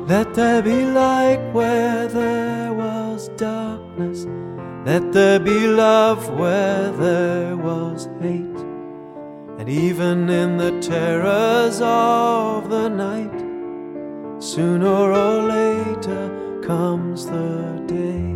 Let there be light where there was darkness. Let there be love where there was hate. And even in the terrors of the night, sooner or later comes the day.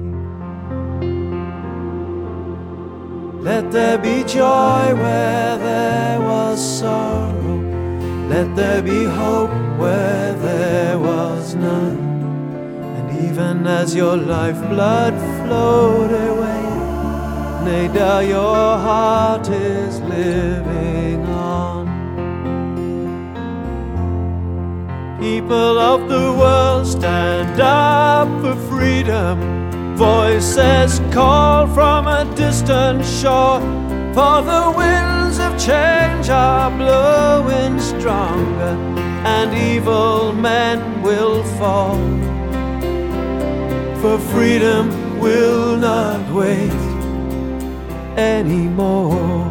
Let there be joy where there was sorrow. Let there be hope where there was none. And even as your lifeblood flowed away, Nada, your heart is living on. People of the world, stand up for freedom. Voices call from a distant shore, for the winds of change are blowing stronger, and evil men will fall. For freedom will not wait anymore.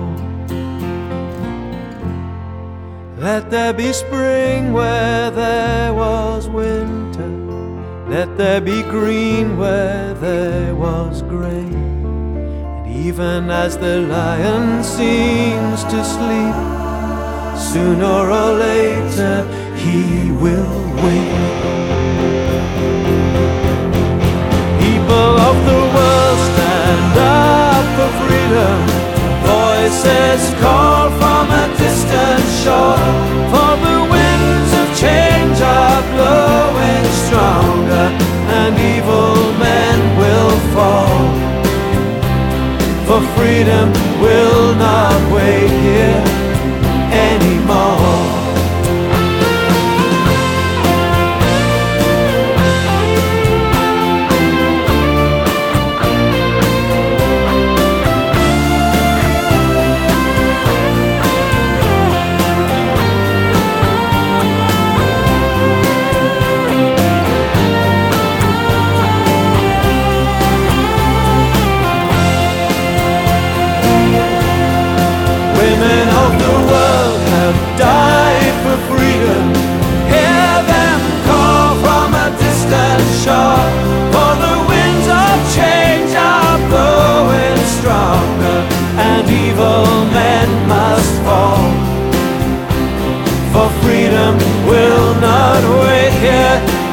Let there be spring where there was winter. Let there be green where there was grey. And even as the lion seems to sleep, sooner or later he will wake. People of the world, stand up for freedom. Voices call from a distant shore, for the winds of change are blowing stronger, and evil men will fall. For freedom will not wait here anymore. Women of the world have died for freedom. Hear them call from a distant shore, for the winds of change are blowing stronger, and evil men must fall. For freedom will not wait here